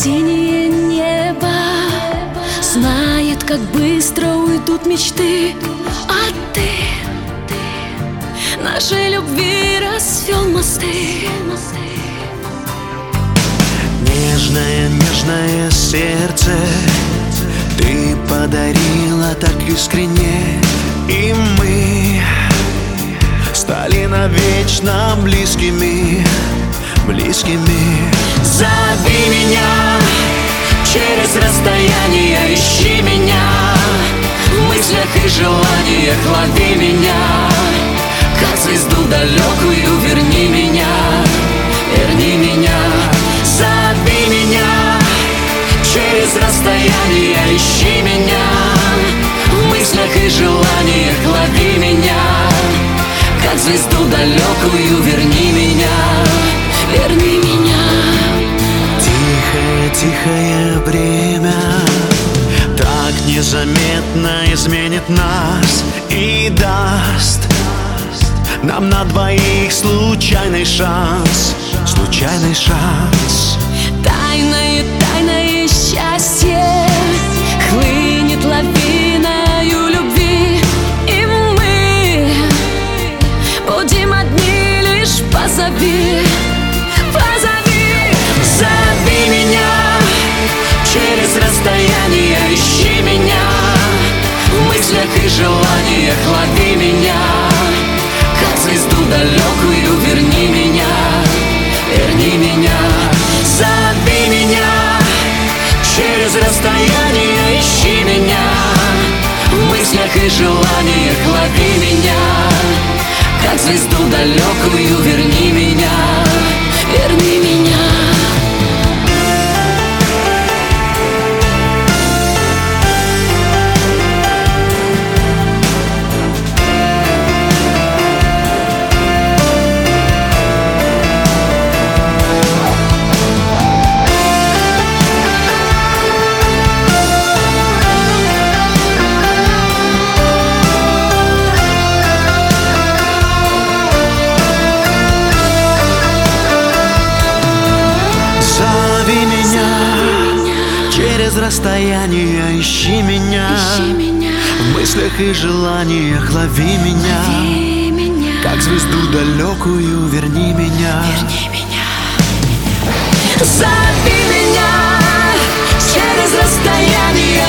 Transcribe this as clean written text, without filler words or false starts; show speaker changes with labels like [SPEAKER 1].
[SPEAKER 1] Синее небо знает, как быстро уйдут мечты, а ты нашей любви расцвел мосты.
[SPEAKER 2] Нежное, нежное сердце ты подарила так искренне, и мы стали навечно близкими, близкими.
[SPEAKER 1] Зови меня через расстояние, ищи меня в мыслях и желаниях, лови меня, как звезду далекую, верни меня, верни меня. Зови меня через расстояние, ищи меня в мыслях и желаниях, лови меня, как звезду далекую, верни меня, верни меня.
[SPEAKER 2] Тихое, тихое время так незаметно изменит нас и даст нам на двоих случайный шанс, случайный шанс.
[SPEAKER 1] Тайное, тайное счастье хлынет лавиною любви, и мы будем одни, лишь позови, позови. Зови меня через расстояние, ищи меня в мыслях и желаниях, лови меня, как звезду далекую, верни меня, верни меня. Зови меня через расстояние, ищи меня в мыслях и желаниях, лови меня, как звезду далекую, верни меня, верни меня.
[SPEAKER 2] Через расстояние ищи меня, в мыслях и желаниях лови меня, как звезду далекую, верни меня,
[SPEAKER 1] верни меня. Зови меня через расстояние,